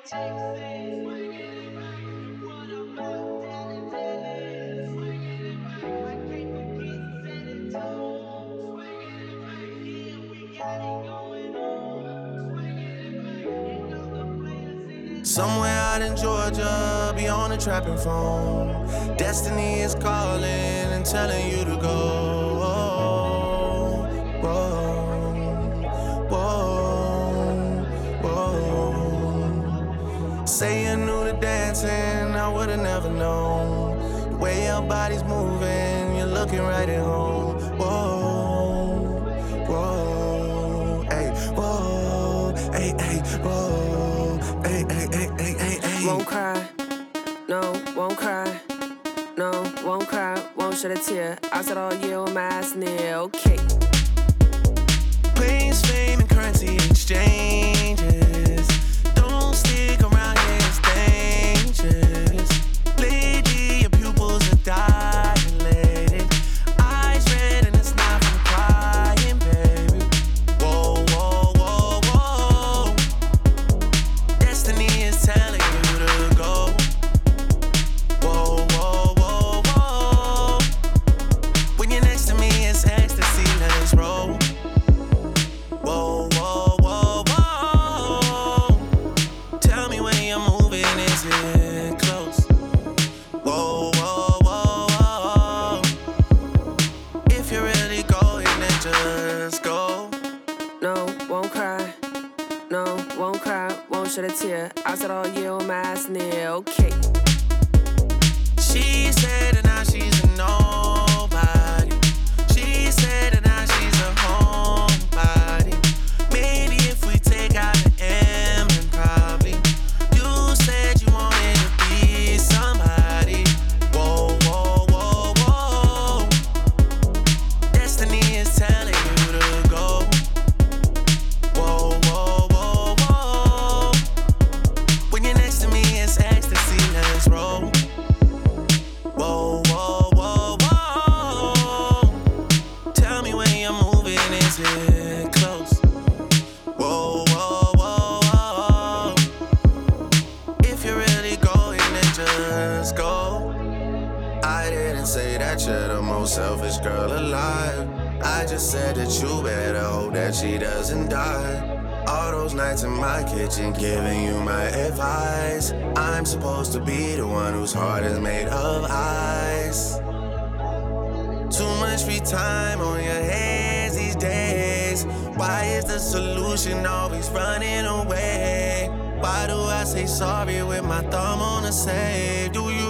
Somewhere out in Georgia, be on a trapping phone. Destiny is calling and telling you to go. Whoa, whoa, whoa. Say you knew the dancing, I would've never known. The way your body's moving, you're looking right at home. Whoa, whoa, ay, whoa, ay, ay, whoa, ay, ay, ay, ay, ay, ay. Won't cry, no, won't cry, no, won't cry, won't shed a tear. I said all year with my ass near, okay. Praise, fame, and currency exchanges. Don't stick around here, it's dangerous. Lately, your pupils are dilated. Eyes red and it's not from crying, baby. Whoa, whoa, whoa, whoa. Destiny is telling you to go. Whoa, whoa, whoa, whoa. When you're next to me, it's ecstasy, let's roll. Whoa, whoa, whoa, whoa. Tell me when you're moving, is it close? Whoa, whoa, whoa, whoa. If you're really going, then just go. No, won't cry, no, won't cry, won't shed a tear. I said all year with my ass near, okay. She said that now she's a nobody. She said that now she's a homebody. Maybe if we take out the M, then probably. You said you wanted to be somebody. Whoa, whoa, whoa, whoa. Destiny is telling you to go. Whoa, whoa, whoa, whoa. When you're next to me, it's ecstasy, let's roll. Whoa, whoa, whoa, whoa. Tell me when you're moving, is it close? Whoa, whoa, whoa, whoa. If you're really going, then just go. I didn't say that you're the most selfish girl alive. I just said that you better hope that she doesn't die. All those nights in my kitchen giving you my advice. I'm supposed to be the one whose heart is made of ice. Too much free time on your hands these days. Why is the solution always running away? Why do I say sorry with my thumb on the save? Do you